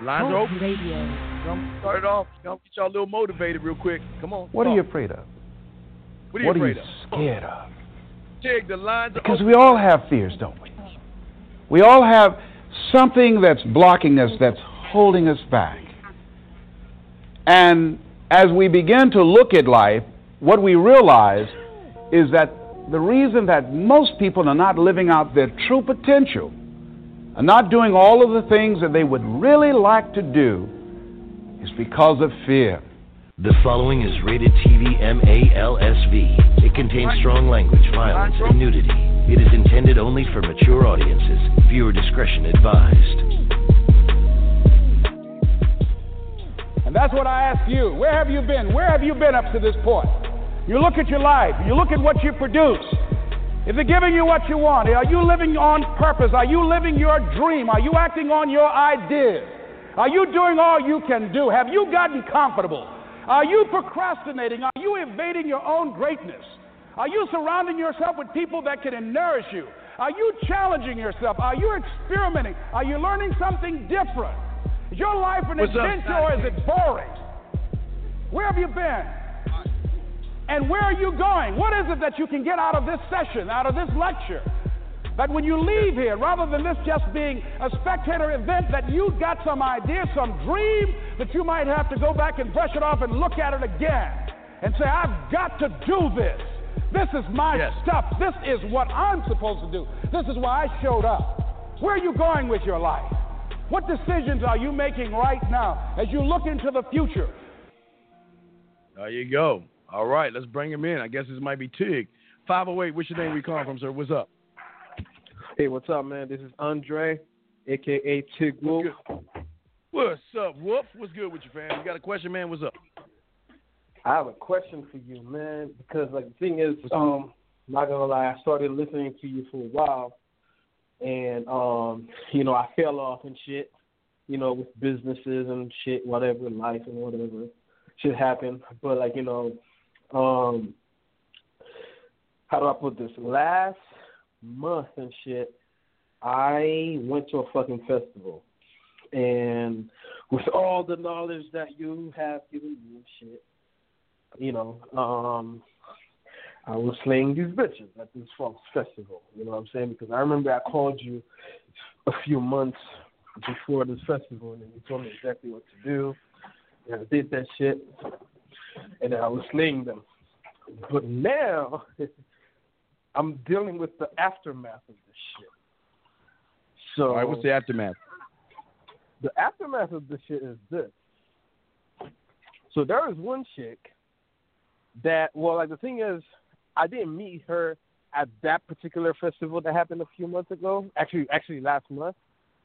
Lines are open. Radio. Come start it off. Come get y'all a little motivated real quick. Come on. What are you afraid of? What are you afraid of? Scared of? Tig, the lines are Because open. we all have fears, don't we? We all have something that's blocking us, that's holding us back. And as we begin to look at life, what we realize is that the reason that most people are not living out their true potential, are not doing all of the things that they would really like to do, is because of fear. The following is rated TV MALSV. It contains strong language, violence, and nudity. It is intended only for mature audiences. Viewer discretion advised. And that's what I ask you. Where have you been? Where have you been up to this point? You look at your life. You look at what you produce. Is it giving you what you want? Are you living on purpose? Are you living your dream? Are you acting on your ideas? Are you doing all you can do? Have you gotten comfortable? Are you procrastinating? Are you evading your own greatness? Are you surrounding yourself with people that can nourish you? Are you challenging yourself? Are you experimenting? Are you learning something different? Is your life an adventure or is it boring? Where have you been? And where are you going? What is it that you can get out of this session, out of this lecture? That when you leave here, rather than this just being a spectator event, that you got some idea, some dream, that you might have to go back and brush it off and look at it again and say, I've got to do this. This is my stuff. This is what I'm supposed to do. This is why I showed up. Where are you going with your life? What decisions are you making right now as you look into the future? There you go. All right, let's bring him in. I guess this might be Tig. 508, what's your name? We calling from, sir? What's up? Hey, what's up, man? This is Andre, a.k.a. Tig Wolf. What's up, Wolf? What's good with you, fam? You got a question, man? What's up? I have a question for you, man, because, like, the thing is, not gonna lie, I started listening to you for a while, and, I fell off and shit, with businesses and shit, whatever, life and whatever. Shit happened. But, like, how do I put this? Last month and shit, I went to a fucking festival. And with all the knowledge that you have given me and shit, I was slaying these bitches at this Fox festival. You know what I'm saying? Because I remember I called you a few months before this festival, and you told me exactly what to do. And I did that shit, and I was slaying them. But now, I'm dealing with the aftermath of this shit. So, all right, what's the aftermath? The aftermath of this shit is this. So there is one chick that, the thing is, I didn't meet her at that particular festival that happened a few months ago. Actually last month.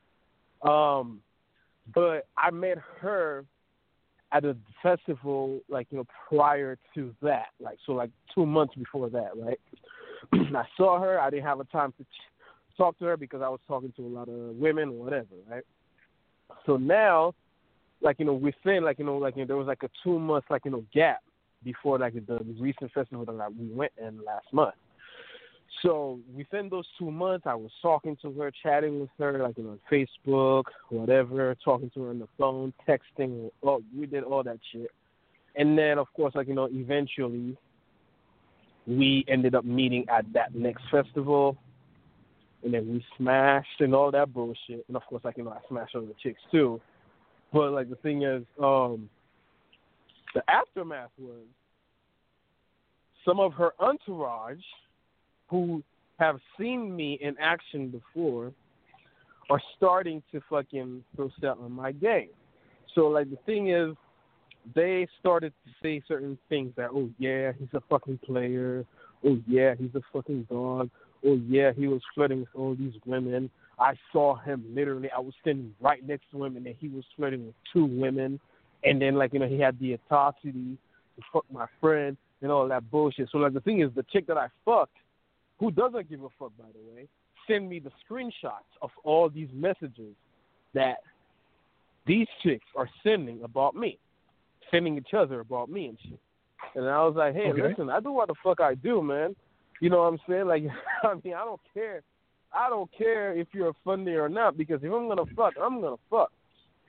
But I met her at a festival, prior to that, 2 months before that, right? I saw her. I didn't have a time to talk to her because I was talking to a lot of women or whatever, right? So now, within, there was a 2 months, gap before, the recent festival that we went in last month. So within those 2 months, I was talking to her, chatting with her, on Facebook, whatever, talking to her on the phone, texting. Oh, we did all that shit. And then, of course, eventually we ended up meeting at that next festival. And then we smashed and all that bullshit. And, of course, I smashed other chicks, too. But, the thing is, the aftermath was some of her entourage who have seen me in action before are starting to fucking throw stuff on my game. So, the thing is, they started to say certain things that, oh, yeah, he's a fucking player. Oh, yeah, he's a fucking dog. Oh, yeah, he was flirting with all these women. I saw him literally. I was standing right next to him, and then he was flirting with 2 women. And then, he had the audacity to fuck my friend and all that bullshit. So, the thing is, the chick that I fucked, who doesn't give a fuck, by the way, send me the screenshots of all these messages that these chicks are sending about me, sending each other about me and shit. And I was like, hey, listen, I do what the fuck I do, man. You know what I'm saying? I don't care. I don't care if you're a funny or not, because if I'm going to fuck, I'm going to fuck.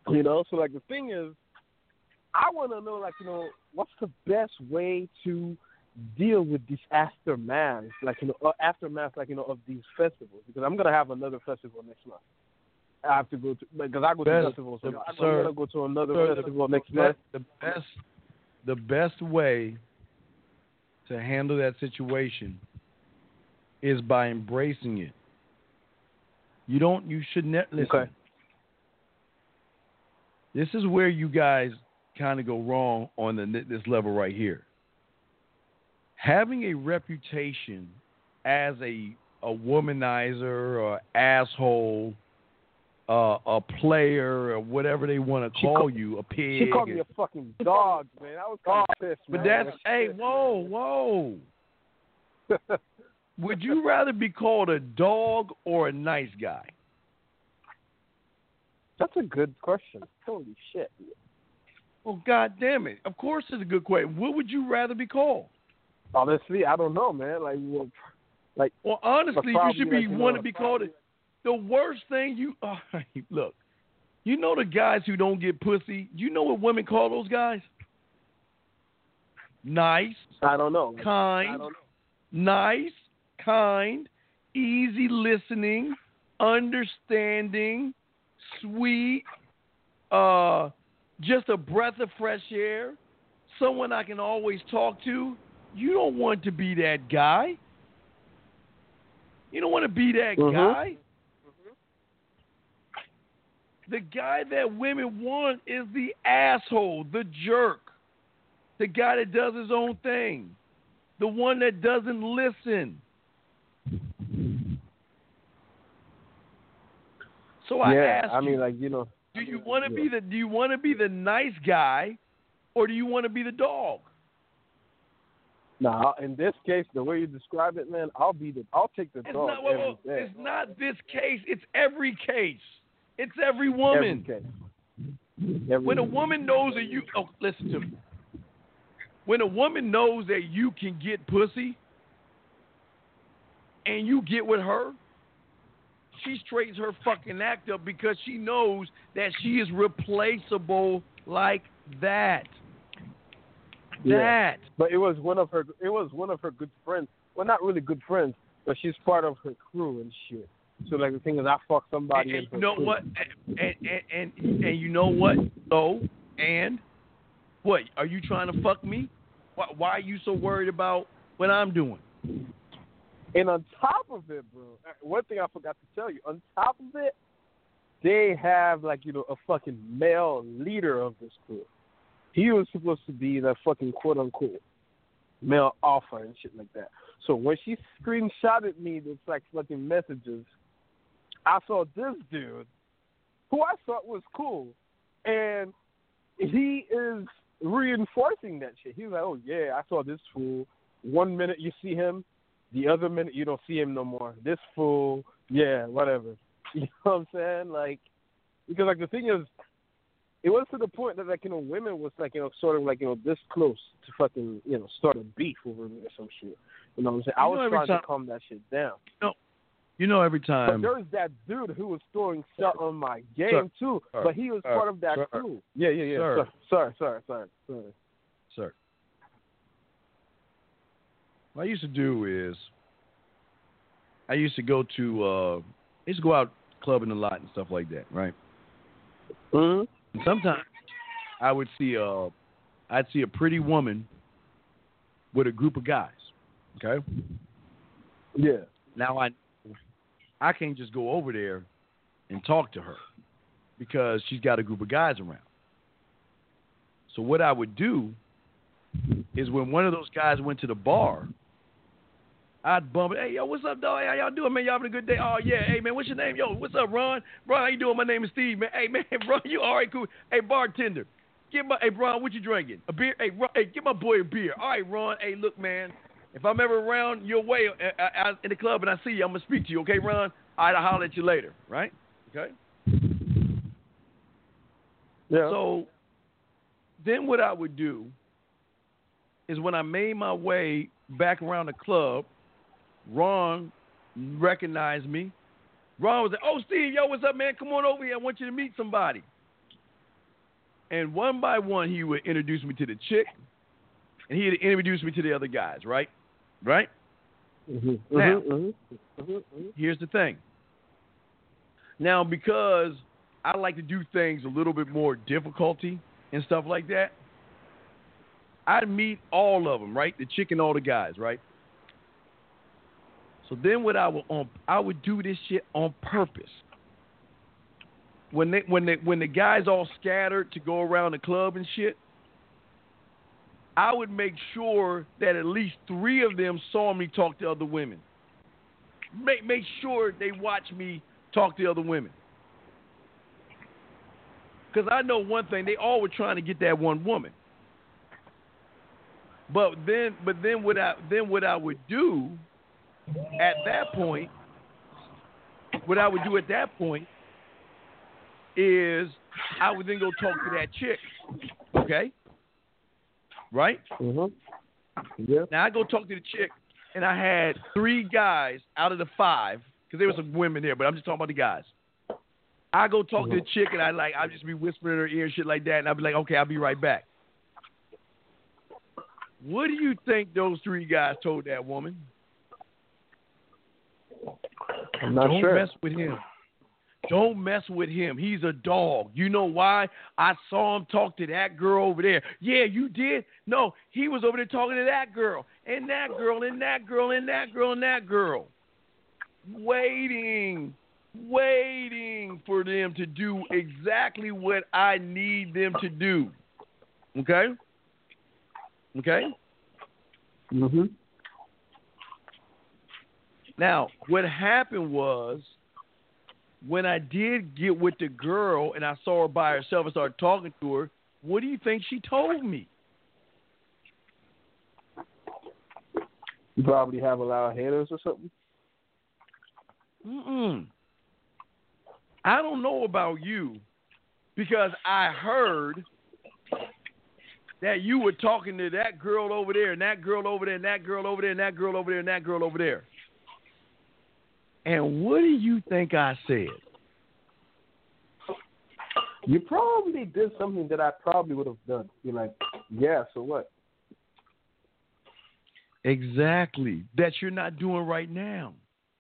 You know, so like the thing is, I want to know, like, you know, what's the best way to deal with this aftermath, like, you know, like, you know, of these festivals, because I'm gonna have another festival next month. I have to go to, because I go to festivals. So I'm gonna go to another festival next month. The best way to handle that situation is by embracing it. You should not listen. Okay. This is where you guys kind of go wrong on this level right here. Having a reputation as a womanizer or asshole, a player or whatever they want to call you, a pig. She called me a fucking dog, man. I was kind of pissed, man. But that's, hey, whoa. Would you rather be called a dog or a nice guy? That's a good question. Holy shit. Well, God damn it. Of course it's a good question. What would you rather be called? Honestly, I don't know, man. Well, honestly, you should be like, want to be called it. The worst thing look, you know the guys who don't get pussy, you know what women call those guys? Nice. I don't know. Kind. I don't know. Nice, kind, easy listening, understanding, sweet, just a breath of fresh air, someone I can always talk to. You don't want to be that guy. You don't want to be that guy. The guy that women want is the asshole, the jerk, the guy that does his own thing, the one that doesn't listen. So I ask I mean, you, like, you know, do you want to be the nice guy, or do you want to be the dog? Nah, in this case, the way you describe it, man, I'll take the dog every day. It's not this case. It's every case. It's every woman. Every case. When a woman knows that you, listen to me. When a woman knows that you can get pussy, and you get with her, she straightens her fucking act up because she knows that she is replaceable like that. Yeah. But it was one of her good friends. Well, not really good friends, but she's part of her crew and shit. So like the thing is, I fucked somebody. And you know crew. What? And you know what? So and what? Are you trying to fuck me? Why are you so worried about what I'm doing? And on top of it, bro, one thing I forgot to tell you. On top of it, they have like, you know, a fucking male leader of this crew. He was supposed to be the fucking quote-unquote male alpha and shit like that. So when she screenshotted me this like fucking messages, I saw this dude who I thought was cool, and he is reinforcing that shit. He was like, oh yeah, I saw this fool. 1 minute you see him, the other minute you don't see him no more. This fool, yeah, whatever. You know what I'm saying? Like, because like the thing is, it was to the point that, like, you know, women was like, you know, sort of like, you know, this close to fucking, you know, start a beef over me or some shit. You know what I'm saying? I was trying to calm that shit down. You know, every time. But there was that dude who was throwing shit on my game too, but he was part of that crew. Yeah. Sorry. Sir. What I used to do is, I used to go out clubbing a lot and stuff like that, right? Mm-hmm. And sometimes I would see I'd see a pretty woman with a group of guys. Okay? Yeah. Now I can't just go over there and talk to her because she's got a group of guys around. So what I would do is when one of those guys went to the bar, I'd bump it. Hey, yo, what's up, dog? How y'all doing, man? Y'all having a good day? Oh, yeah. Hey, man, what's your name? Yo, what's up, Ron? Ron, how you doing? My name is Steve, man. Hey, man, Ron, you all right, cool. Hey, bartender, hey, Ron, what you drinking? A beer? Hey, Ron, get my boy a beer. All right, Ron. Hey, look, man, if I'm ever around your way out in the club and I see you, I'm going to speak to you, okay, Ron? All right, I'll holler at you later, right? Okay? Yeah. So then what I would do is when I made my way back around the club, Ron recognized me. Ron was like, oh, Steve, yo, what's up, man? Come on over here. I want you to meet somebody. And one by one, he would introduce me to the chick, and he would introduce me to the other guys, right? Right? Mm-hmm. Now, Mm-hmm. here's the thing. Now, because I like to do things a little bit more difficulty and stuff like that, I'd meet all of them, right? The chick and all the guys, right? So then what I would do this shit on purpose. When the guys all scattered to go around the club and shit, I would make sure that at least 3 of them saw me talk to other women. Make sure they watch me talk to other women. Because I know one thing, they all were trying to get that one woman. But then what I would do at that point, is I would then go talk to that chick. Okay? Right? Mm-hmm. Yeah. Now I go talk to the chick, and I had 3 guys out of the 5, because there were some women there, but I'm just talking about the guys. I go talk to the chick, and I'd just be whispering in her ear and shit like that, and I'd be like, okay, I'll be right back. What do you think those 3 guys told that woman? I'm not Don't sure. mess with him. Don't mess with him. He's a dog. You know why? I saw him talk to that girl over there. Yeah, you did? No, he was over there talking to that girl, and that girl, and that girl, and that girl, and that girl. Waiting for them to do exactly what I need them to do. Okay? Okay? Mm-hmm. Now, what happened was, when I did get with the girl and I saw her by herself and started talking to her, what do you think she told me? You probably have a lot of haters or something. I don't know about you, because I heard that you were talking to that girl over there and that girl over there and that girl over there and that girl over there and that girl over there. And what do you think I said? You probably did something that I probably would have done. You're like, yeah, so what? Exactly. That you're not doing right now.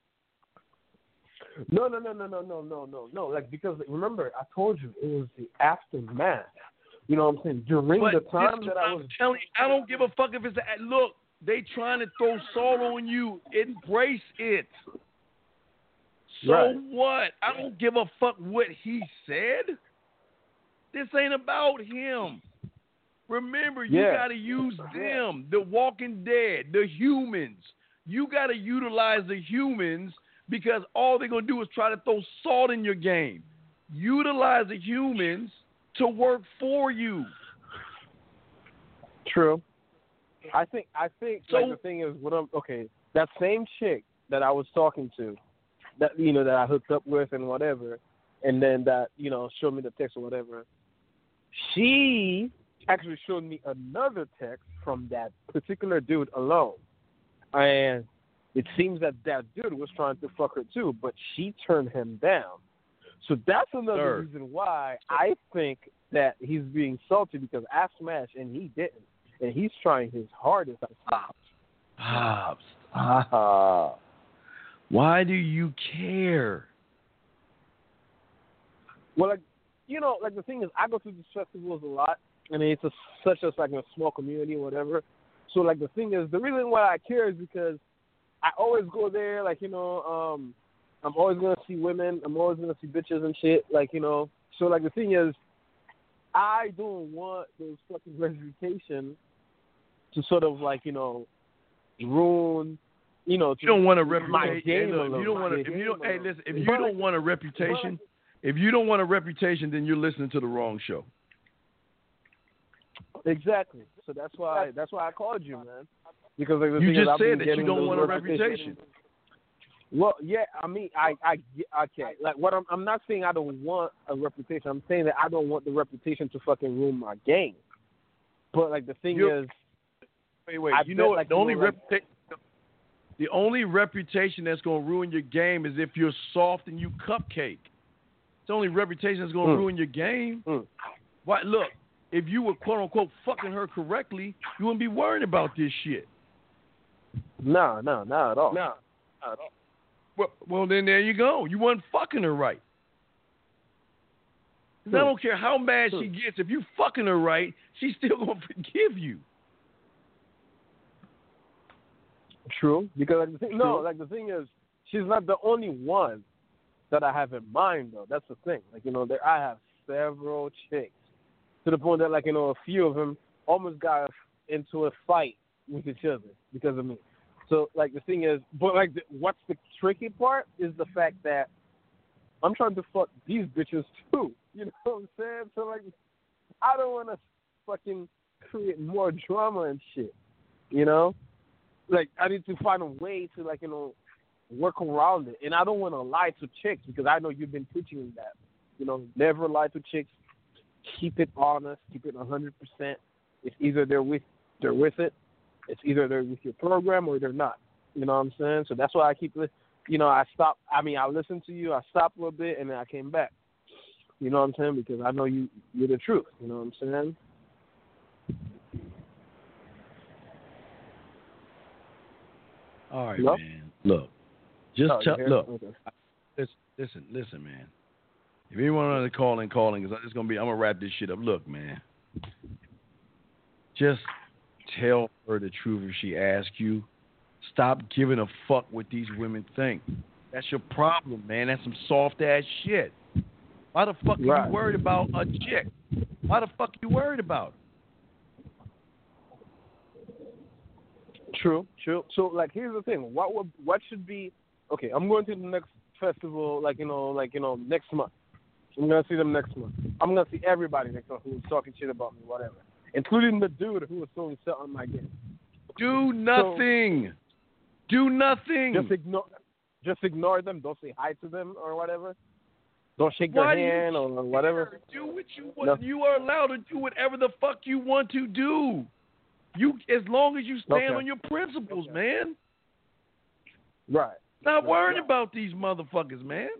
No. Like, because remember, I told you it was the aftermath. You know what I'm saying? During the time that I was telling you, I don't give a fuck if it's look, they trying to throw salt on you. Embrace it. So right. what? I don't give a fuck what he said. This ain't about him. Remember, you got to use them, the Walking Dead, the humans. You got to utilize the humans, because all they're going to do is try to throw salt in your game. Utilize the humans to work for you. True. I think So, like, the thing is, that same chick that I was talking to, that that I hooked up with and whatever, and then that showed me the text or whatever, she actually showed me another text from that particular dude alone, and it seems that dude was trying to fuck her too, but she turned him down. So that's another reason why I think that he's being salty, because I smashed and he didn't, and he's trying his hardest. Stop. Why do you care? Well, like the thing is, I go to these festivals a lot, and it's such a small community or whatever. So like the thing is, the reason why I care is because I always go there, I'm always gonna see women, I'm always gonna see bitches and shit, So like the thing is, I don't want those fucking reputation to sort of ruin. You don't want a reputation. If you don't want a reputation, then you're listening to the wrong show. Exactly. So that's why I called you, man. Because you just said that you don't want a reputation. Well, yeah, I mean, I okay. Like, what I'm not saying I don't want a reputation. I'm saying that I don't want the reputation to fucking ruin my game. But like the thing is, wait. You know what? The only reputation that's gonna ruin your game is if you're soft and you cupcake. It's the only reputation that's gonna ruin your game. Why? Look, if you were quote unquote fucking her correctly, you wouldn't be worrying about this shit. No, not at all. No, not at all. Well, then there you go. You weren't fucking her right. 'Cause I don't care how mad she gets. If you fucking her right, she's still gonna forgive you. True, because the thing is, she's not the only one that I have in mind, though. That's the thing. Like, I have several chicks to the point that, a few of them almost got into a fight with each other because of me. So, the thing is, but what's the tricky part is the fact that I'm trying to fuck these bitches too. You know what I'm saying? So, I don't want to fucking create more drama and shit. I need to find a way to, work around it. And I don't want to lie to chicks because I know you've been teaching that. Never lie to chicks. Keep it honest. Keep it 100%. It's either they're with it. It's either they're with your program or they're not. You know what I'm saying? So that's why I keep it. I stopped. I listened to you. I stopped a little bit, and then I came back. You know what I'm saying? Because I know you're the truth. You know what I'm saying? All right, man. Look, just look. Okay. Listen, man. If anyone on the calling, because I'm gonna wrap this shit up. Look, man. Just tell her the truth if she asks you. Stop giving a fuck what these women think. That's your problem, man. That's some soft ass shit. Why the fuck are you worried about a chick? Why the fuck are you worried about? True. So, here's the thing. What should be? Okay, I'm going to the next festival. Next month. I'm gonna see them next month. I'm gonna see everybody next month who's talking shit about me, whatever, including the dude who was throwing shit on my game. Do nothing. So, do nothing. Just ignore them. Don't say hi to them or whatever. Don't shake their hand or whatever. Do what you want. No. You are allowed to do whatever the fuck you want to do. As long as you stand on your principles, man. Right. Not worrying about these motherfuckers, man.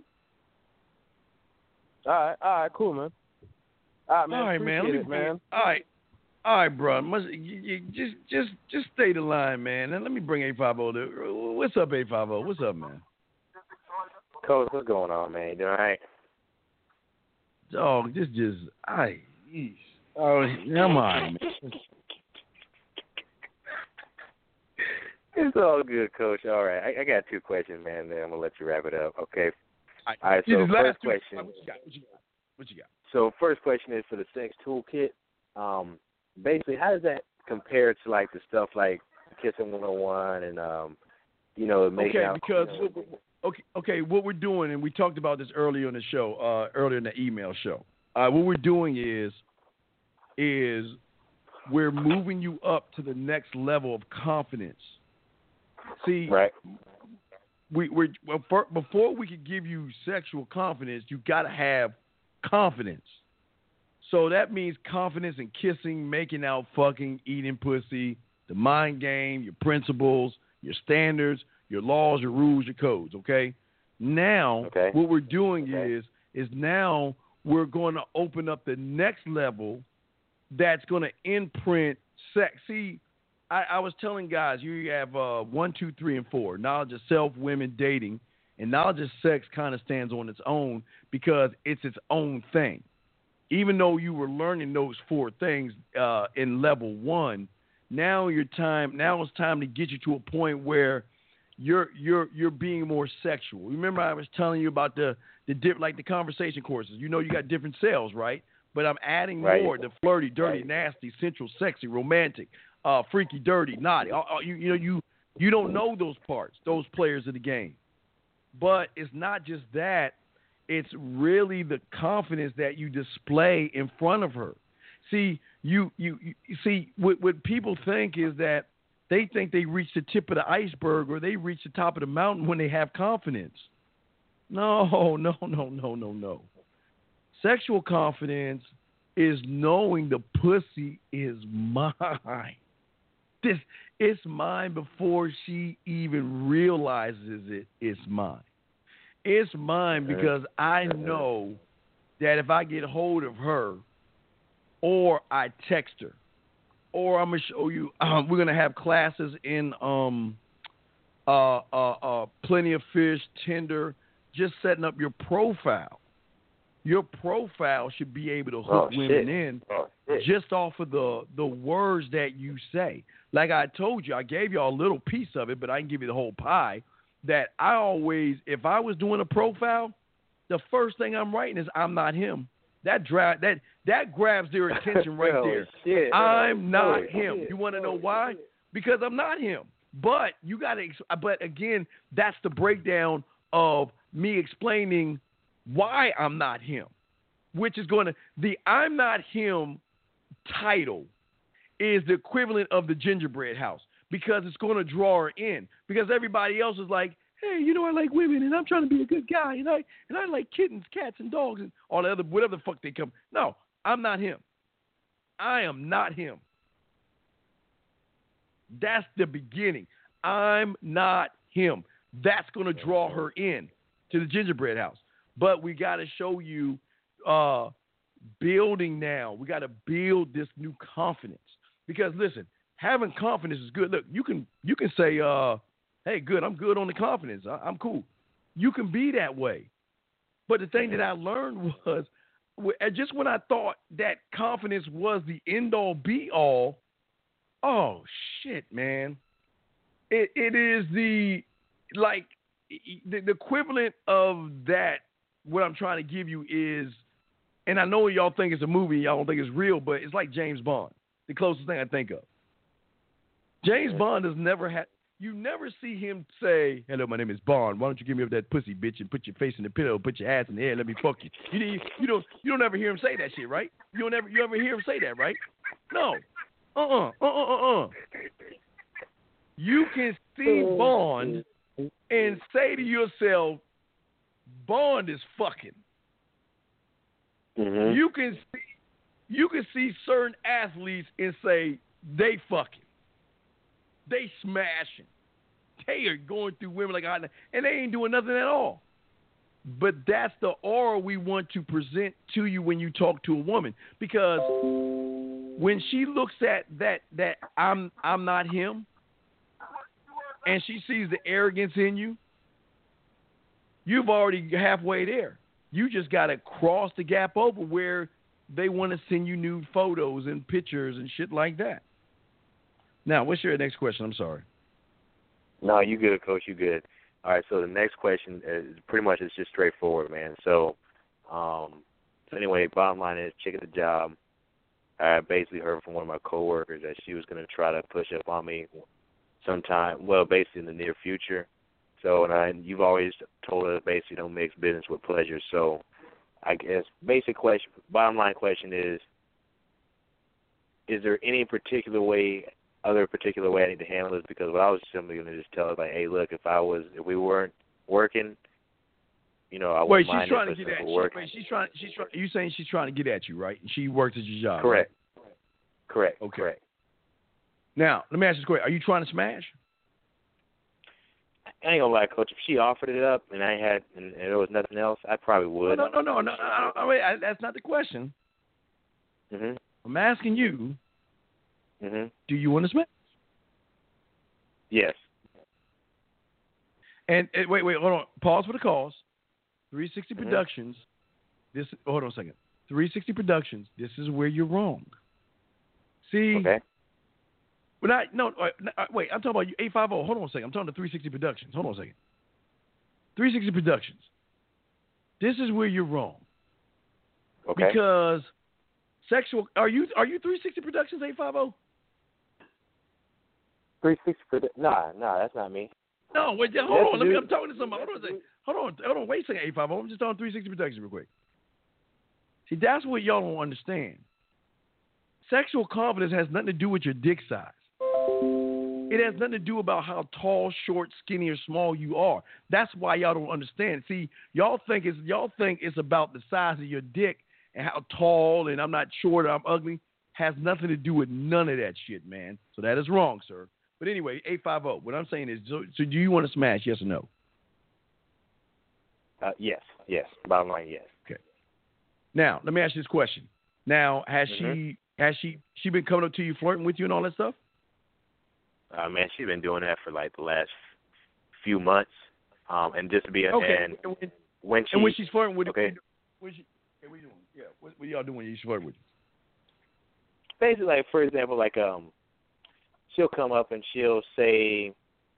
All right, cool, man. All right, man. All right, bro. Just stay the line, man. And let me bring 850. What's up, 850? What's up, man? Coach, what's going on, man? You doing all right? Dog, oh, come on, man. It's all good, Coach. All right. I got two questions, man. Then I'm going to let you wrap it up. Okay. All right. So first question. What you got? So first question is for the sex toolkit. Basically, how does that compare to the stuff like Kissing 101 and making out? Okay. What we're doing, and we talked about this earlier in the show, earlier in the email show. What we're doing is we're moving you up to the next level of confidence. See, right. Before we could give you sexual confidence, you got to have confidence. So that means confidence in kissing, making out, fucking, eating pussy, the mind game, your principles, your standards, your laws, your rules, your codes, okay? Now, what we're doing is now we're going to open up the next level that's going to imprint sex. See, I was telling guys, you have 1, 2, 3, and 4. Knowledge of self, women, dating, and knowledge of sex kind of stands on its own because it's its own thing. Even though you were learning those 4 things in level 1, now it's time to get you to a point where you're being more sexual. Remember, I was telling you about the conversation courses. You got different cells, right? But I'm adding more: the flirty, dirty, nasty, sensual, sexy, romantic, freaky, dirty, naughty. You don't know those parts, those players of the game. But it's not just that. It's really the confidence that you display in front of her. See, you see what people think is that they think they reach the tip of the iceberg or they reach the top of the mountain when they have confidence. No. Sexual confidence is knowing the pussy is mine. It's mine before she even realizes it's mine. It's mine because I know that if I get hold of her, or I text her, or I'm gonna show you. We're gonna have classes in Plenty of Fish, Tinder, just setting up your profile. Your profile should be able to hook women in just off of the words that you say. Like I told you, I gave you a little piece of it, but I can give you the whole pie. That I always, if I was doing a profile, the first thing I'm writing is I'm not him. That grabs their attention right there. Shit. I'm not him. You want to know why? Because I'm not him. But you got to. But again, that's the breakdown of me explaining why I'm not him, which is going to the I'm not him title is the equivalent of the gingerbread house because it's going to draw her in because everybody else is like, hey, you know, I like women and I'm trying to be a good guy and I like kittens, cats, and dogs and all the other whatever the fuck they come. No, I'm not him. I am not him. That's the beginning. I'm not him. That's going to draw her in to the gingerbread house. But we got to show you building now. We got to build this new confidence. Because, listen, having confidence is good. Look, you can say, hey, good, I'm good on the confidence. I'm cool. You can be that way. But the thing that I learned was just when I thought that confidence was the end-all, be-all, oh, shit, man. It is the equivalent of that. What I'm trying to give you is, and I know y'all think it's a movie, y'all don't think it's real, but it's like James Bond, the closest thing I think of. James Bond has never had, you never see him say, hello, my name is Bond. Why don't you give me up that pussy, bitch, and put your face in the pillow, put your ass in the air, and let me fuck you. You don't ever hear him say that shit, right? You ever hear him say that, right? No. You can see Bond and say to yourself, Bond is fucking. Mm-hmm. You can see certain athletes and say they fucking. They smashing. They are going through women like and they ain't doing nothing at all. But that's the aura we want to present to you when you talk to a woman. Because when she looks at that I'm not him, and she sees the arrogance in you, you've already halfway there. You just got to cross the gap over where they want to send you nude photos and pictures and shit like that. Now, what's your next question? I'm sorry. No, you good, Coach. You good. All right, so the next question is pretty much it's just straightforward, man. So anyway, bottom line is, chick at the job. I basically heard from one of my coworkers that she was going to try to push up on me sometime, well, basically in the near future. So, and you've always told us basically don't mix business with pleasure. So, I guess bottom line question is there any particular way I need to handle this? Because what I was simply going to just tell her, like, hey, look, if we weren't working, you know, I wouldn't mind. She's trying to get at you. Wait, you saying she's trying to get at you, right? And she works at your job. Correct. Right? Correct. Okay. Correct. Now, let me ask you this question. Are you trying to smash? I ain't gonna lie, Coach. If she offered it up and and there was nothing else, I probably would. No. That's not the question. Mm-hmm. I'm asking you. Mm-hmm. Do you want to smash? Yes. And wait, hold on. Pause for the cause. 360 Mm-hmm. Productions. Hold on a second. 360 Productions. This is where you're wrong. See. Okay. Wait, I'm talking about you, 850. Hold on a second. I'm talking to 360 Productions. Hold on a second. 360 Productions. This is where you're wrong. Okay. Because are you 360 Productions 850? 360. Nah, that's not me. No, wait, hold on. I'm talking to somebody. Hold on. Wait a second, 850. I'm just talking 360 Productions real quick. See, that's what y'all don't understand. Sexual confidence has nothing to do with your dick size. It has nothing to do about how tall, short, skinny, or small you are. That's why y'all don't understand. See, y'all think it's about the size of your dick and how tall and I'm not short or I'm ugly. Has nothing to do with none of that shit, man. So that is wrong, sir. But anyway, 850. What I'm saying is, so do you want to smash? Yes or no? Yes. Bottom line, yes. Okay. Now, let me ask you this question. Now, has she been coming up to you, flirting with you, and all that stuff? Man, she's been doing that for like the last few months, and just to be okay. And when she's flirting with okay. What are you doing? Yeah, what y'all doing when she's flirting with you? Basically, like for example, like she'll come up and she'll say,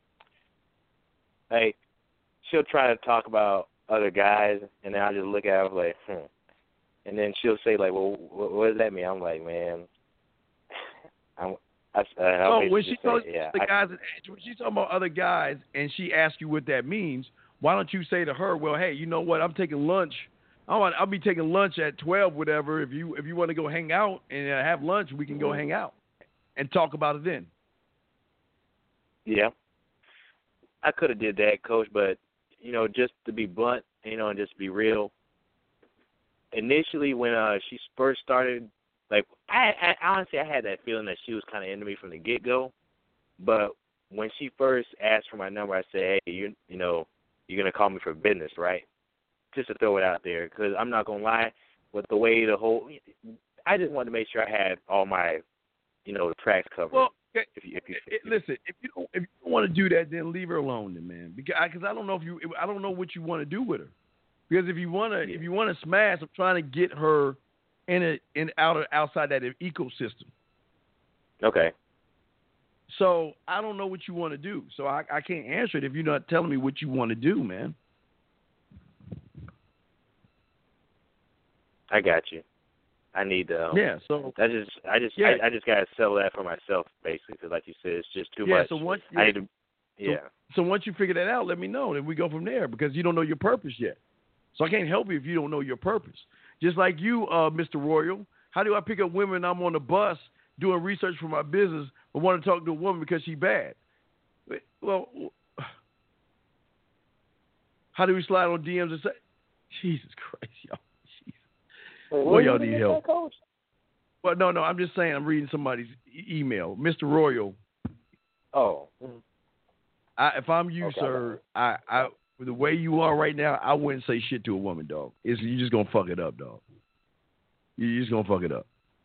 like, she'll try to talk about other guys, and then I just look at her like, and then she'll say like, well, what does that mean? I'm like, man, when she talks when she's talking about other guys and she asks you what that means, why don't you say to her, well, hey, you know what? I'm taking lunch. I'll be taking lunch at 12, whatever. If you want to go hang out and have lunch, we can go hang out and talk about it then. Yeah, I could have did that, Coach, but just to be blunt, and just be real. Initially, when she first started, like I honestly I had that feeling that she was kind of into me from the get go, but when she first asked for my number, I said, hey, you're gonna call me for business, right? Just to throw it out there, because I'm not gonna lie, with the way I just wanted to make sure I had all my, tracks covered. Well, listen, if you don't want to do that, then leave her alone, then, man. Because I don't know I don't know what you want to do with her. Because if you want to smash, I'm trying to get her outside that ecosystem. Okay. So I don't know what you want to do. So I can't answer it if you're not telling me what you want to do, man. I got you. I need to. So I just gotta settle that for myself, basically, because like you said, it's just too much. So once I need to. So once you figure that out, let me know, and we go from there, because you don't know your purpose yet. So I can't help you if you don't know your purpose. Just like you, Mr. Royal. How do I pick up women? I'm on the bus doing research for my business, but want to talk to a woman because she's bad. Well, how do we slide on DMs and say, Jesus Christ, y'all? Well, y'all need help. Well, no, I'm just saying. I'm reading somebody's email, Mr. Royal. Oh. If I'm you, sir, I the way you are right now, I wouldn't say shit to a woman, dog. You're just gonna fuck it up, dog. You're just gonna fuck it up.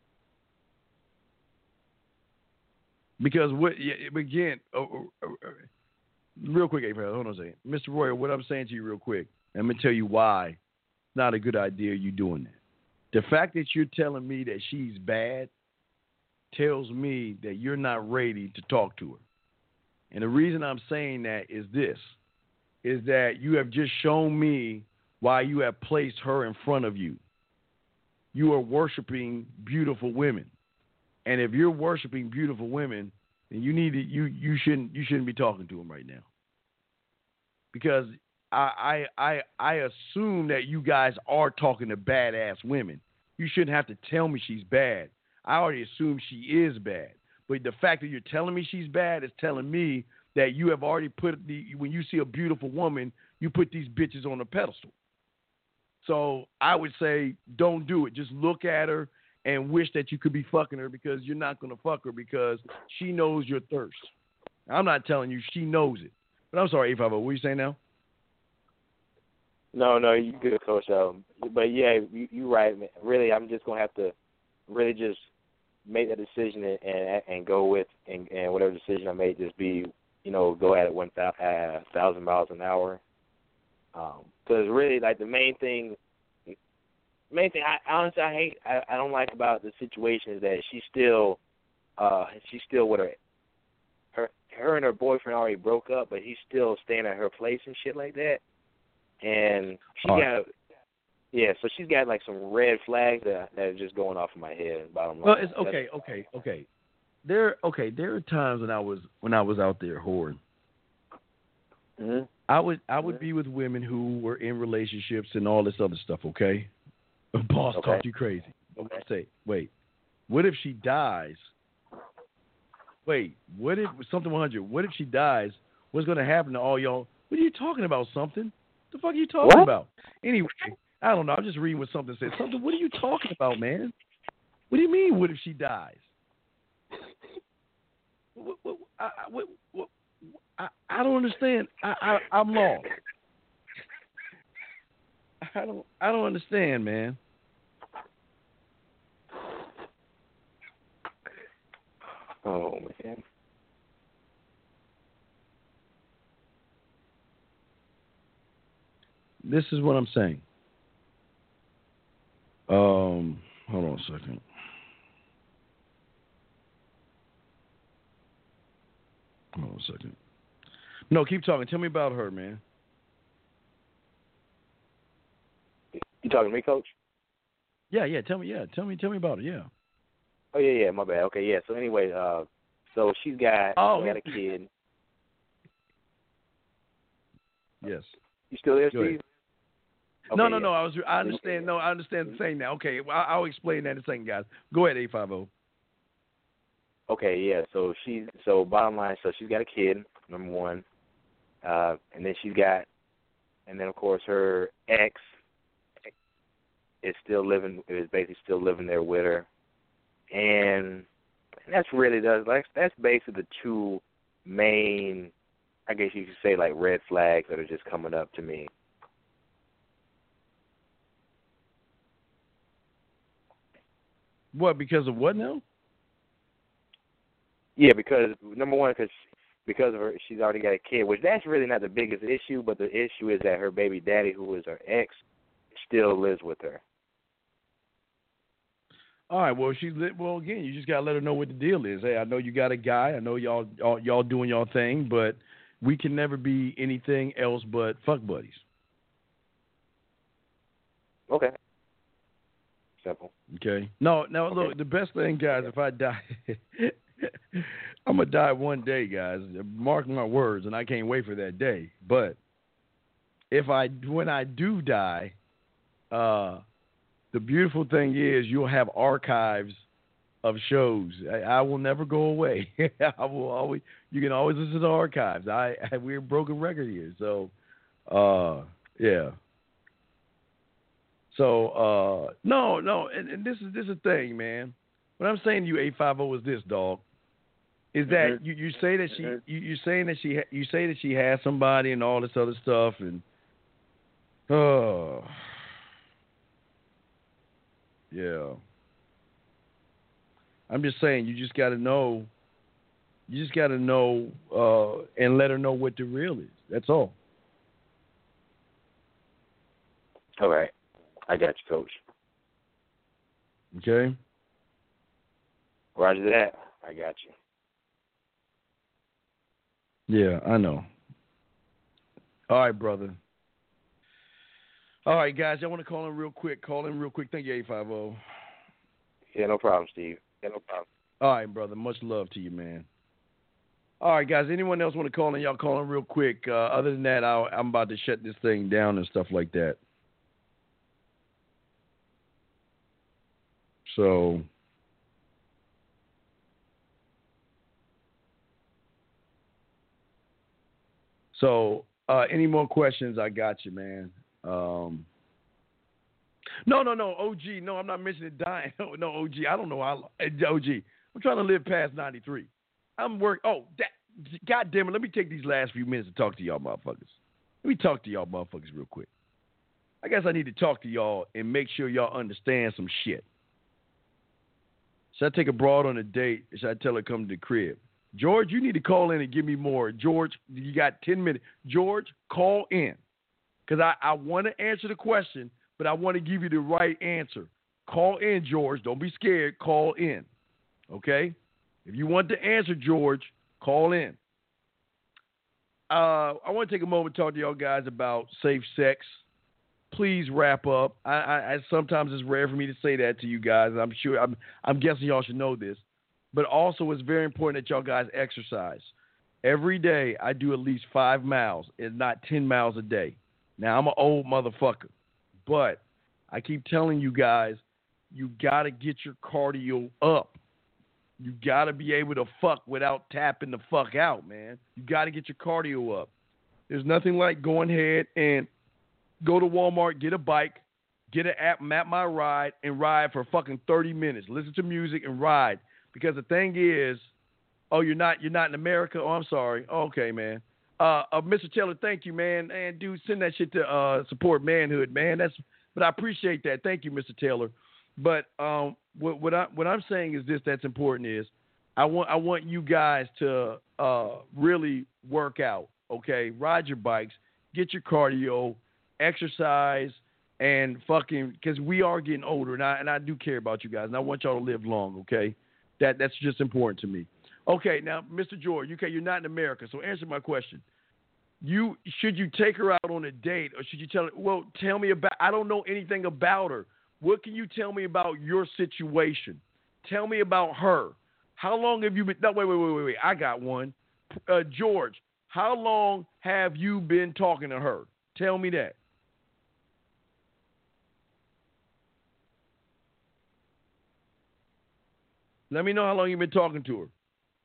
Because again, real quick, Abraham, hold on a second, Mr. Royal. What I'm saying to you, real quick, let me tell you why it's not a good idea you doing that. The fact that you're telling me that she's bad tells me that you're not ready to talk to her. And the reason I'm saying that is that you have just shown me why you have placed her in front of you. You are worshiping beautiful women. And if you're worshiping beautiful women, then you shouldn't be talking to them right now. Because I assume that you guys are talking to badass women. You shouldn't have to tell me she's bad. I already assume she is bad. But the fact that you're telling me she's bad is telling me that you have already when you see a beautiful woman, you put these bitches on a pedestal. So I would say don't do it. Just look at her and wish that you could be fucking her, because you're not going to fuck her because she knows your thirst. I'm not telling you, she knows it. But I'm sorry, 850, what are you saying now? No, you good, Coach. But yeah, you're right, man. Really, I'm just gonna have to really just make that decision and go with and whatever decision I make, just be go at it 1,000 miles an hour. Because really, like the main thing I honestly I don't like about the situation is that she's still with her and her boyfriend already broke up, but he's still staying at her place and shit like that. And so she's got like some red flags that are just going off in my head. Bottom line. Well, it's okay. There are times when I was out there whoring. Mm-hmm. I would be with women who were in relationships and all this other stuff. Okay, boss talked you crazy. But I say, wait, what if she dies? Wait, what if something 100? What if she dies? What's going to happen to all y'all? What are you talking about? Something? The fuck are you talking about? Anyway, I don't know. I'm just reading what something said. Something. What are you talking about, man? What do you mean? What if she dies? I don't understand. I'm lost. I don't understand, man. Oh, man. This is what I'm saying. Hold on a second. Hold on a second. No, keep talking. Tell me about her, man. You talking to me, Coach? Yeah. Tell me about it. Yeah. Oh, yeah. My bad. Okay, yeah. So anyway, so she's got a kid. Yes. You still there, Go ahead. Steve? Okay, No. I understand. No, I understand the thing now. Okay, I'll explain that in a second, guys. Go ahead, 850. Okay, yeah. So bottom line, so she's got a kid, number one, and then of course her ex is basically still living there with her, and that's basically the two main, I guess you could say, like red flags that are just coming up to me. What? Because of what now? Yeah, because number one, because of her, she's already got a kid, which that's really not the biggest issue. But the issue is that her baby daddy, who is her ex, still lives with her. All right. Well, again, you just gotta let her know what the deal is. Hey, I know you got a guy. I know y'all doing y'all thing, but we can never be anything else but fuck buddies. Okay. Simple. Okay. No. Look, the best thing, guys, if I die, I'm gonna die one day, guys. Mark my words, and I can't wait for that day. But when I do die, the beautiful thing is you'll have archives of shows. I will never go away. I will always. You can always listen to the archives. We're a broken record here, so yeah. So no, and this is the thing, man. What I'm saying to you, 850, is this, dog. Is that you say that you're saying that you say that she has somebody and all this other stuff, and yeah. I'm just saying, you just got to know. You just got to know and let her know what the real is. That's all. All right. I got you, Coach. Okay. Roger that. I got you. Yeah, I know. All right, brother. All right, guys, I want to call in real quick. Thank you, 850. Yeah, no problem, Steve. Yeah, no problem. All right, brother. Much love to you, man. All right, guys. Anyone else want to call in? Y'all call in real quick. Other than that, I'm about to shut this thing down and stuff like that. So, any more questions? I got you, man. No, OG. No, I'm not mentioning dying. No, OG. I don't know how. OG. I'm trying to live past 93. I'm working. God damn it. Let me take these last few minutes to talk to y'all motherfuckers. Let me talk to y'all motherfuckers real quick. I guess I need to talk to y'all and make sure y'all understand some shit. Should I take a broad on a date? Or should I tell her to come to the crib? George, you need to call in and give me more. George, you got 10 minutes. George, call in. Because I want to answer the question, but I want to give you the right answer. Call in, George. Don't be scared. Call in. Okay? If you want the answer, George, call in. I want to take a moment to talk to y'all guys about safe sex. Please wrap up. I sometimes it's rare for me to say that to you guys. I'm guessing y'all should know this. But also it's very important that y'all guys exercise. Every day I do at least 5 miles, if not 10 miles a day. Now I'm an old motherfucker, but I keep telling you guys, you got to get your cardio up. You got to be able to fuck without tapping the fuck out, man. You got to get your cardio up. There's nothing like going ahead and go to Walmart, get a bike, get an app, map my ride, and ride for fucking 30 minutes. Listen to music and ride. Because the thing is, you're not in America? Oh, I'm sorry. Okay, man. Mr. Taylor, thank you, man. And dude, send that shit to support manhood, man. But I appreciate that. Thank you, Mr. Taylor. But what I'm saying is this: that's important is I want you guys to really work out, okay? Ride your bikes, get your cardio, exercise, and fucking, because we are getting older, and I do care about you guys, and I want y'all to live long, okay? That's just important to me. Okay, now, Mr. George, you're not in America, so answer my question. Should you take her out on a date, or should you tell me about, I don't know anything about her. What can you tell me about your situation? Tell me about her. How long have you been, no, wait, I got one. George, how long have you been talking to her? Tell me that. Let me know how long you've been talking to her.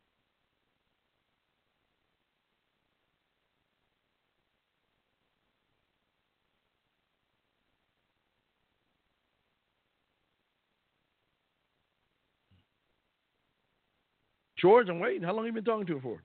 George, I'm waiting. How long have you been talking to her for?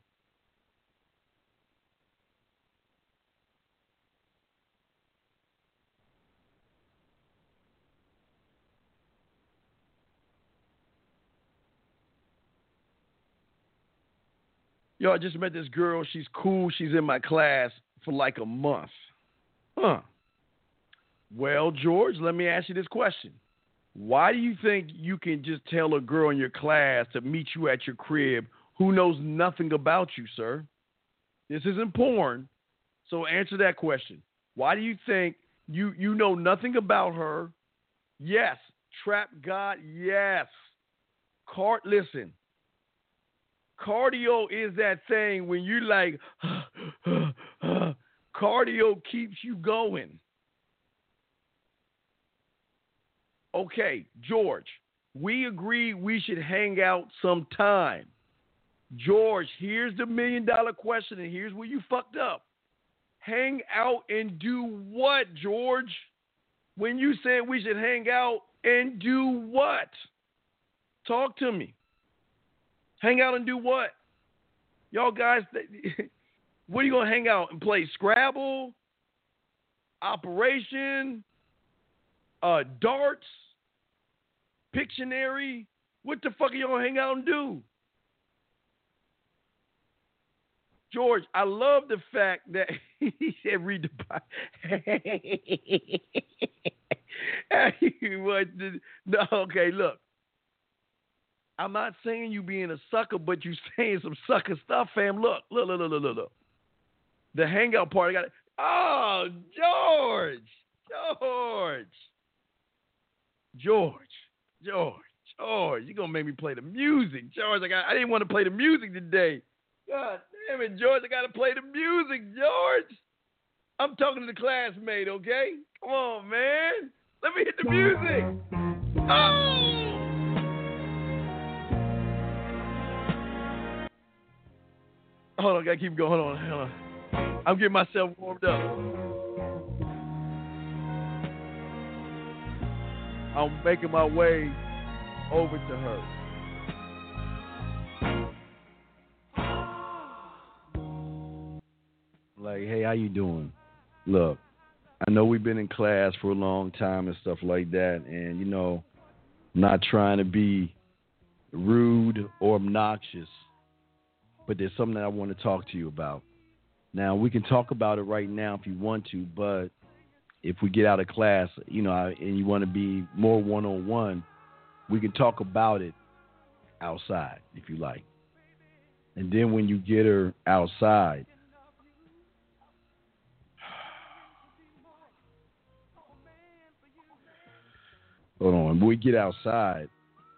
Yo, I just met this girl. She's cool. She's in my class for like a month. Huh. Well, George, let me ask you this question. Why do you think you can just tell a girl in your class to meet you at your crib who knows nothing about you, sir? This isn't porn, so answer that question. Why do you think you know nothing about her? Yes. Trap God, yes. Listen. Cardio is that thing when you like, cardio keeps you going. Okay, George, we agree we should hang out sometime. George, here's the $1 million question, and here's where you fucked up. Hang out and do what, George? When you said we should hang out and do what? Talk to me. Hang out and do what? Y'all guys, what are you going to hang out and play? Scrabble? Operation? Darts? Pictionary? What the fuck are you going to hang out and do? George, I love the fact that he said read the Bible. No, okay, look. I'm not saying you being a sucker, but you saying some sucker stuff, fam. Look. The hangout part, I got it. Oh, George, you're going to make me play the music. George, I didn't want to play the music today. God damn it, George, I got to play the music, George. I'm talking to the classmate, okay? Come on, man. Let me hit the music. Oh! Hold on, gotta keep going. Hold on. I'm getting myself warmed up. I'm making my way over to her. Like, hey, how you doing? Look, I know we've been in class for a long time and stuff like that, and, I'm not trying to be rude or obnoxious, but there's something that I want to talk to you about. Now, we can talk about it right now if you want to, but if we get out of class, and you want to be more one-on-one, we can talk about it outside, if you like. And then when you get her outside, hold on, when we get outside,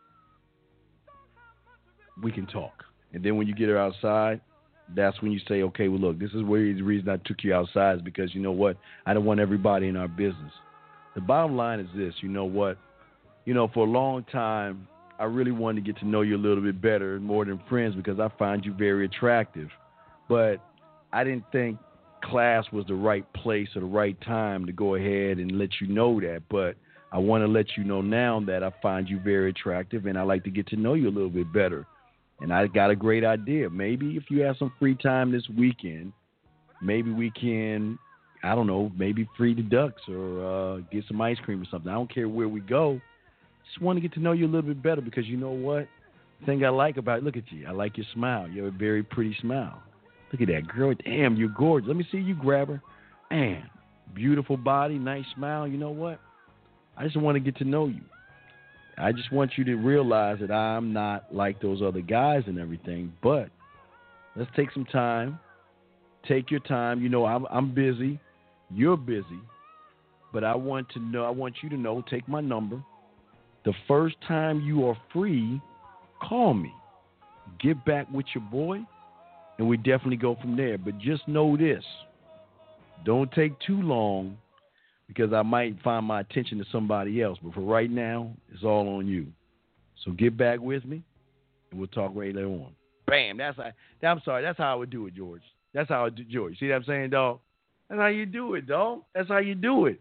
we can talk. And then when you get her outside, that's when you say, okay, well, look, this is where the reason I took you outside is because, you know what, I don't want everybody in our business. The bottom line is this, you know what, for a long time, I really wanted to get to know you a little bit better, more than friends, because I find you very attractive. But I didn't think class was the right place or the right time to go ahead and let you know that. But I want to let you know now that I find you very attractive, and I like to get to know you a little bit better. And I got a great idea. Maybe if you have some free time this weekend, maybe we can, I don't know, maybe feed the ducks or get some ice cream or something. I don't care where we go. Just want to get to know you a little bit better because you know what? The thing I like about it, look at you. I like your smile. You have a very pretty smile. Look at that, girl. Damn, you're gorgeous. Let me see you grab her. Man, beautiful body, nice smile. You know what? I just want to get to know you. I just want you to realize that I'm not like those other guys and everything, but let's take some time. Take your time. You know, I'm busy. You're busy. But I want you to know, take my number. The first time you are free, call me. Get back with your boy, and we definitely go from there. But just know this. Don't take too long, because I might find my attention to somebody else. But for right now, it's all on you. So get back with me, and we'll talk right later on. Bam. I'm sorry. That's how I would do it, George. That's how I do, George. See what I'm saying, dog? That's how you do it, dog. That's how you do it.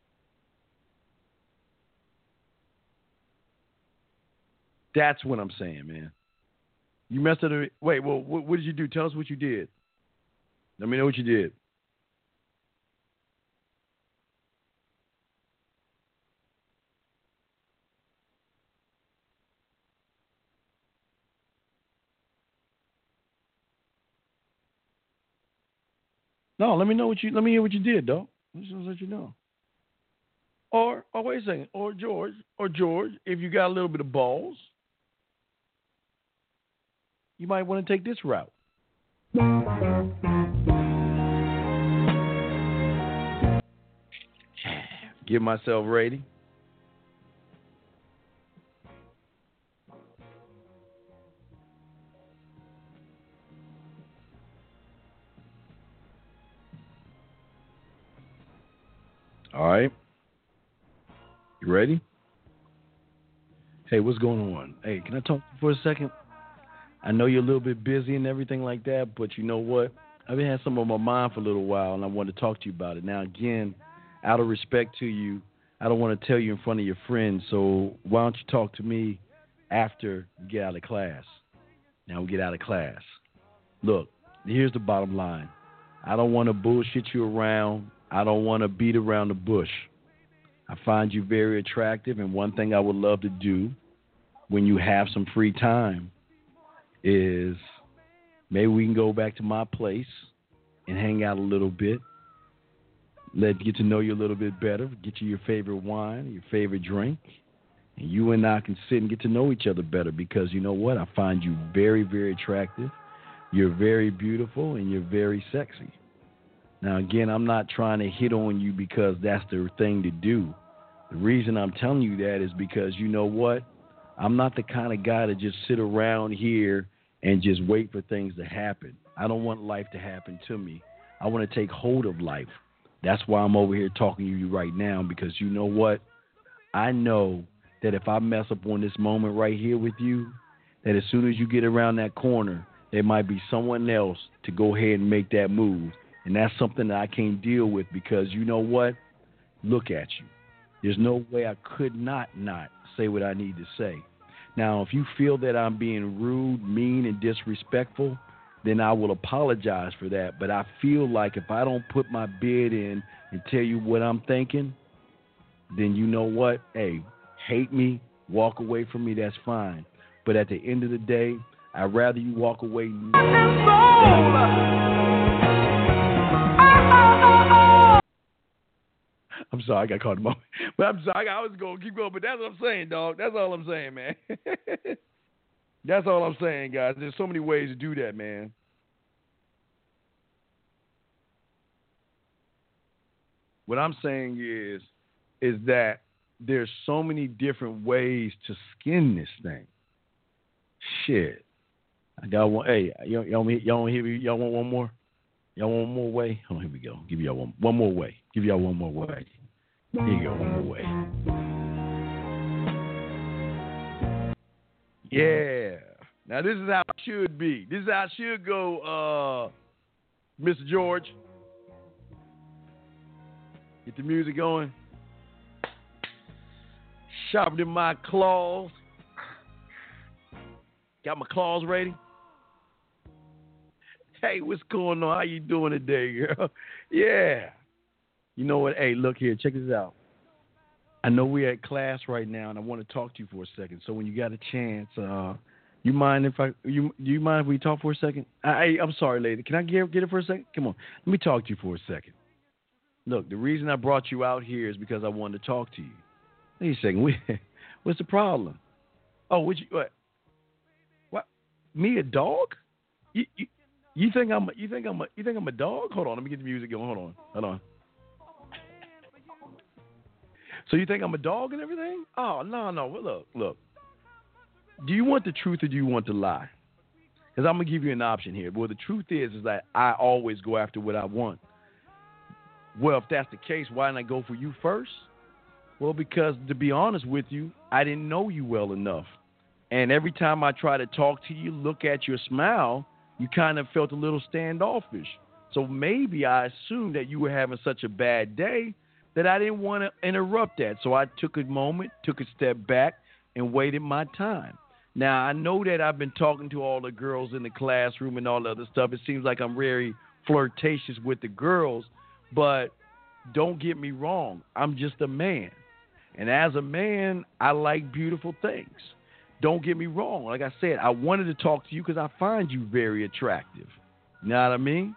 That's what I'm saying, man. You messed up. Wait, well, what did you do? Tell us what you did. Let me know what you did. No, let me hear what you did, dog. Let's just let you know. Or wait a second. Or George, if you got a little bit of balls, you might want to take this route. Get myself ready. All right. You ready? Hey, what's going on? Hey, can I talk to you for a second? I know you're a little bit busy and everything like that, but you know what? I've been had something on my mind for a little while, and I wanted to talk to you about it. Now, again, out of respect to you, I don't want to tell you in front of your friends, so why don't you talk to me after you get out of class? Now we get out of class. Look, here's the bottom line. I don't want to bullshit you around. I don't want to beat around the bush. I find you very attractive, and one thing I would love to do when you have some free time is maybe we can go back to my place and hang out a little bit. Get to know you a little bit better. Get you your favorite wine, your favorite drink. And you and I can sit and get to know each other better, because you know what? I find you very, very attractive. You're very beautiful, and you're very sexy. Now, again, I'm not trying to hit on you because that's the thing to do. The reason I'm telling you that is because, you know what? I'm not the kind of guy to just sit around here and just wait for things to happen. I don't want life to happen to me. I want to take hold of life. That's why I'm over here talking to you right now, because you know what? I know that if I mess up on this moment right here with you, that as soon as you get around that corner, there might be someone else to go ahead and make that move. And that's something that I can't deal with, because you know what? Look at you. There's no way I could not say what I need to say. Now, if you feel that I'm being rude, mean, and disrespectful, then I will apologize for that. But I feel like if I don't put my bid in and tell you what I'm thinking, then you know what? Hey, hate me, walk away from me, that's fine. But at the end of the day, I'd rather you walk away. I'm sorry, I got caught in the moment. But I'm sorry, I was going to keep going. But that's what I'm saying, dog. That's all I'm saying, man. That's all I'm saying, guys. There's so many ways to do that, man. What I'm saying is that there's so many different ways to skin this thing. Shit. I got one. Hey, y'all want one more? Y'all want one more way? Oh, here we go. Give y'all one more way. Give y'all one more way. Here you go, one more way. Yeah. Now this is how it should be. This is how it should go, Mr. George. Get the music going. Sharpening my claws. Got my claws ready. Hey, what's going on? How you doing today, girl? Yeah. You know what? Hey, look here. Check this out. I know we're at class right now, and I want to talk to you for a second. So when you got a chance, You mind if do you mind if we talk for a second? I'm sorry, lady. Can I get it for a second? Come on. Let me talk to you for a second. Look, the reason I brought you out here is because I wanted to talk to you. Wait a second. What's the problem? Oh, what? What? Me a dog? You think I'm a dog? Hold on, let me get the music going. Hold on. So you think I'm a dog and everything? Oh, no. Well, look. Do you want the truth or do you want the lie? Because I'm gonna give you an option here. Well, the truth is that I always go after what I want. Well, if that's the case, why didn't I go for you first? Well, because to be honest with you, I didn't know you well enough. And every time I try to talk to you, look at your smile, you kind of felt a little standoffish. So maybe I assumed that you were having such a bad day that I didn't want to interrupt that. So I took a moment, took a step back, and waited my time. Now, I know that I've been talking to all the girls in the classroom and all the other stuff. It seems like I'm very flirtatious with the girls, but don't get me wrong. I'm just a man. And as a man, I like beautiful things. Don't get me wrong. Like I said, I wanted to talk to you because I find you very attractive. You know what I mean?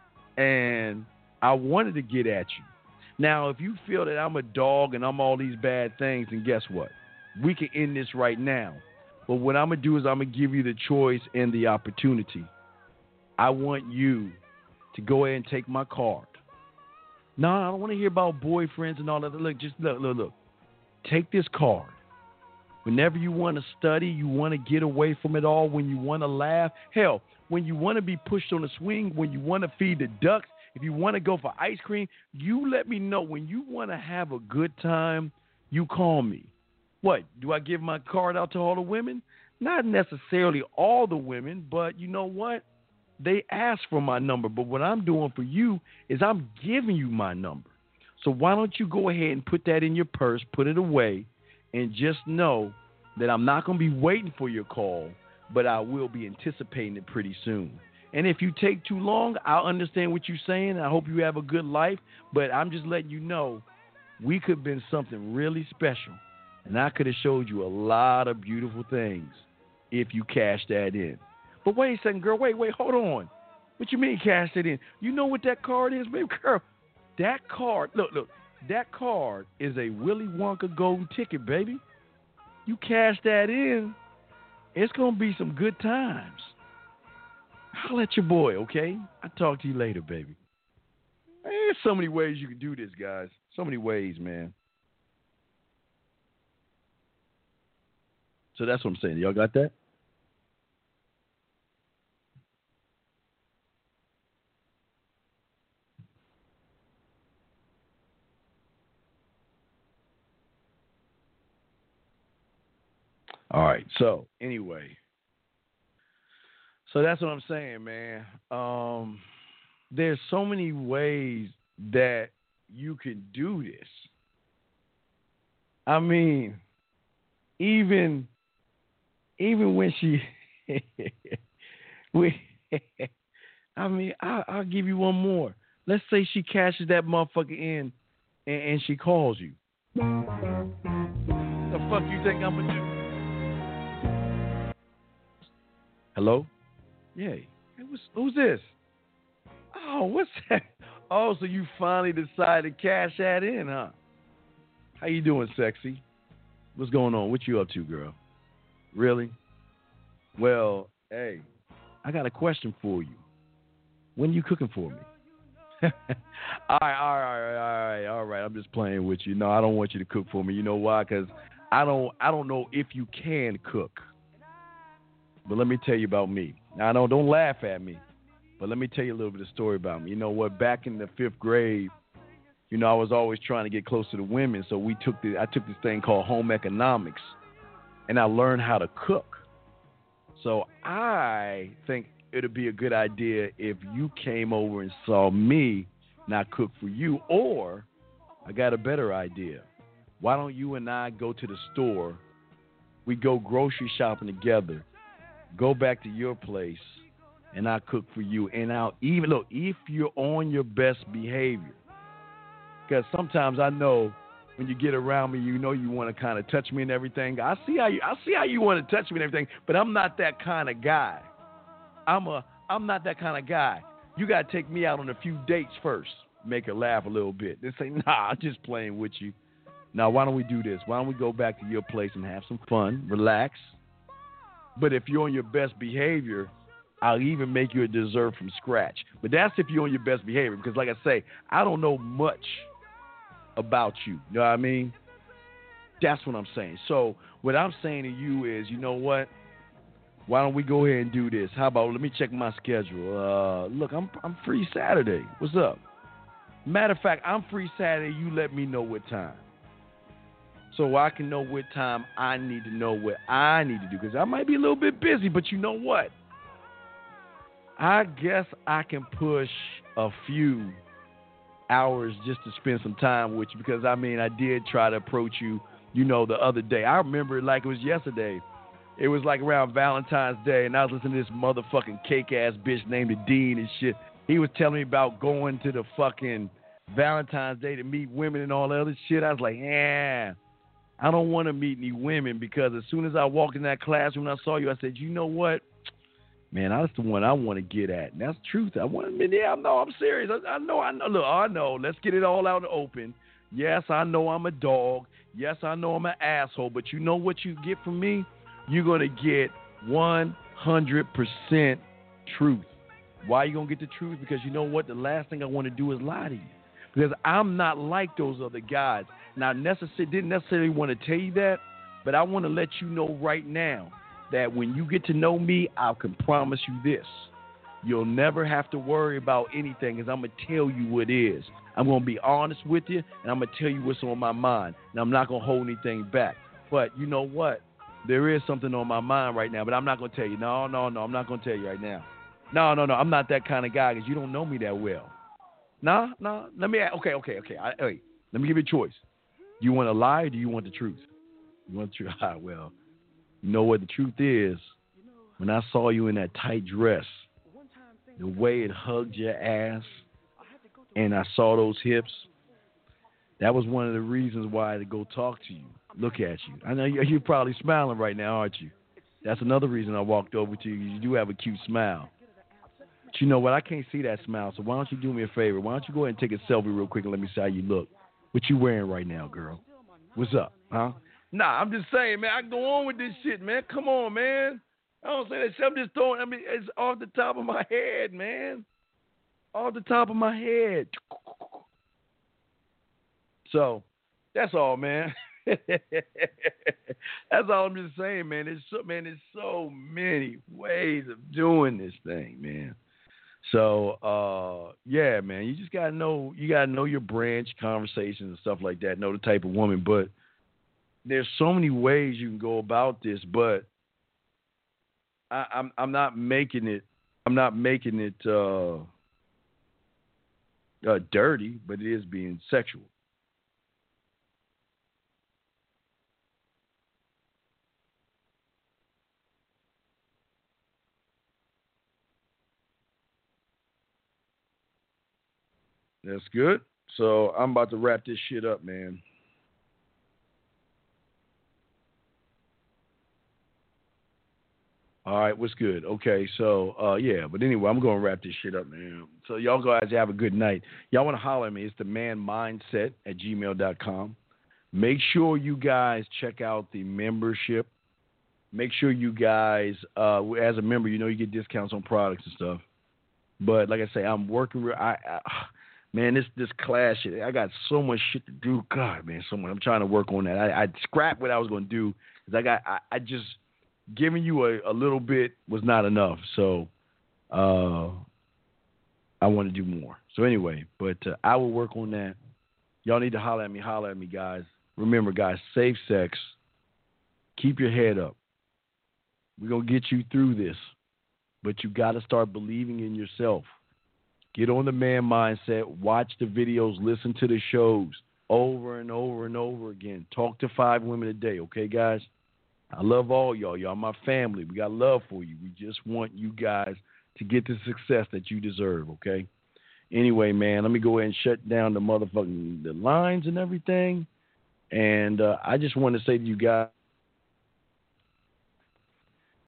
And I wanted to get at you. Now, if you feel that I'm a dog and I'm all these bad things, then guess what? We can end this right now. But what I'm going to do is I'm going to give you the choice and the opportunity. I want you to go ahead and take my card. No, I don't want to hear about boyfriends and all that. Look. Take this card. Whenever you want to study, you want to get away from it all, when you want to laugh. Hell, when you want to be pushed on a swing, when you want to feed the ducks, if you want to go for ice cream, you let me know. When you want to have a good time, you call me. What, do I give my card out to all the women? Not necessarily all the women, but you know what? They ask for my number. But what I'm doing for you is I'm giving you my number. So why don't you go ahead and put that in your purse, put it away, and just know that I'm not going to be waiting for your call, but I will be anticipating it pretty soon. And if you take too long, I'll understand what you're saying. I hope you have a good life, but I'm just letting you know we could have been something really special. And I could have showed you a lot of beautiful things if you cashed that in. But wait a second, girl. Wait, hold on. What you mean cash it in? You know what that card is, baby girl? That card, look. That card is a Willy Wonka golden ticket, baby. You cash that in, it's going to be some good times. I'll let your boy, okay? I'll talk to you later, baby. There's so many ways you can do this, guys. So many ways, man. So that's what I'm saying. Y'all got that? All right. So anyway, so that's what I'm saying, man. There's so many ways that you can do this. I mean, even when she, I'll give you one more. Let's say she cashes that motherfucker in and she calls you. The fuck you think I'm gonna do? Hello? Yeah. Hey, who's this? Oh, what's that? Oh, so you finally decided to cash that in, huh? How you doing, sexy? What's going on? What you up to, girl? Really? Well, hey, I got a question for you. When are you cooking for me? All right. I'm just playing with you. No, I don't want you to cook for me. You know why? Because I don't know if you can cook. But let me tell you about me. Now, don't laugh at me, but let me tell you a little bit of story about me. You know what? Back in the 5th grade, you know, I was always trying to get close to the women, so I took this thing called home economics, and I learned how to cook. So I think it would be a good idea if you came over and saw me not cook for you, or I got a better idea. Why don't you and I go to the store, we go grocery shopping together, go back to your place, and I'll cook for you. And I'll even, look, if you're on your best behavior, because sometimes I know when you get around me, you know you want to kind of touch me and everything. I see how you want to touch me and everything, but I'm not that kind of guy. I'm not that kind of guy. You got to take me out on a few dates first, make her laugh a little bit. Then say, nah, I'm just playing with you. Now, why don't we do this? Why don't we go back to your place and have some fun, relax? But if you're on your best behavior, I'll even make you a dessert from scratch. But that's if you're on your best behavior, because like I say, I don't know much about you. You know what I mean? That's what I'm saying. So what I'm saying to you is, you know what? Why don't we go ahead and do this? How about, let me check my schedule. Look, I'm free Saturday. What's up? Matter of fact, I'm free Saturday. You let me know what time. So I can know what time I need to know what I need to do. Because I might be a little bit busy, but you know what? I guess I can push a few hours just to spend some time with you. Because, I mean, I did try to approach you, you know, the other day. I remember it like it was yesterday. It was like around Valentine's Day, and I was listening to this motherfucking cake-ass bitch named Dean and shit. He was telling me about going to the fucking Valentine's Day to meet women and all that other shit. I was like, yeah, I don't want to meet any women, because as soon as I walked in that classroom and I saw you, I said, you know what? Man, that's the one I want to get at. And that's the truth. I want to, yeah, I'm serious. I know. Look, I know. Let's get it all out in the open. Yes, I know I'm a dog. Yes, I know I'm an asshole. But you know what you get from me? You're going to get 100% truth. Why are you going to get the truth? Because you know what? The last thing I want to do is lie to you. Because I'm not like those other guys. Now, I didn't necessarily want to tell you that, but I want to let you know right now that when you get to know me, I can promise you this. You'll never have to worry about anything, because I'm going to tell you what is. I'm going to be honest with you, and I'm going to tell you what's on my mind. And I'm not going to hold anything back. But you know what? There is something on my mind right now, but I'm not going to tell you. No, I'm not going to tell you right now. No, I'm not that kind of guy, because you don't know me that well. No. Let me, okay. Let me give you a choice. Do you want to lie, or do you want the truth? You want the truth? Well, you know what the truth is? When I saw you in that tight dress, the way it hugged your ass, and I saw those hips, that was one of the reasons why I had to go talk to you, look at you. I know you're probably smiling right now, aren't you? That's another reason I walked over to you. You do have a cute smile. But you know what? I can't see that smile, so why don't you do me a favor? Why don't you go ahead and take a selfie real quick and let me see how you look? What you wearing right now, girl? What's up, huh? Nah, I'm just saying, man, I can go on with this shit, man. Come on, man. I don't say that shit. I'm just throwing, it's off the top of my head, man. Off the top of my head. So, that's all, man. That's all I'm just saying, man. There's so many ways of doing this thing, man. So, yeah, man, you just gotta know your branch, conversations and stuff like that. Know the type of woman, but there's so many ways you can go about this. But I'm not making it. I'm not making it dirty, but it is being sexual. That's good. So I'm about to wrap this shit up, man. All right, what's good? Okay, so, yeah, but anyway, I'm going to wrap this shit up, man. So y'all guys have a good night. Y'all want to holler at me, it's themanmindset@gmail.com. Make sure you guys check out the membership. Make sure you guys, as a member, you know you get discounts on products and stuff. But like I say, I'm working man, this class shit, I got so much shit to do. God, man, so much. I'm trying to work on that. I scrapped what I was going to do, because I just... giving you a little bit was not enough, so I want to do more. So anyway, but I will work on that. Y'all need to holler at me, guys. Remember, guys, safe sex. Keep your head up. We're going to get you through this, but you got to start believing in yourself. Get on the man mindset. Watch the videos. Listen to the shows over and over and over again. Talk to 5 women a day, okay, guys? I love all y'all. Y'all my family. We got love for you. We just want you guys to get the success that you deserve, okay? Anyway, man, let me go ahead and shut down the lines and everything. And I just want to say to you guys,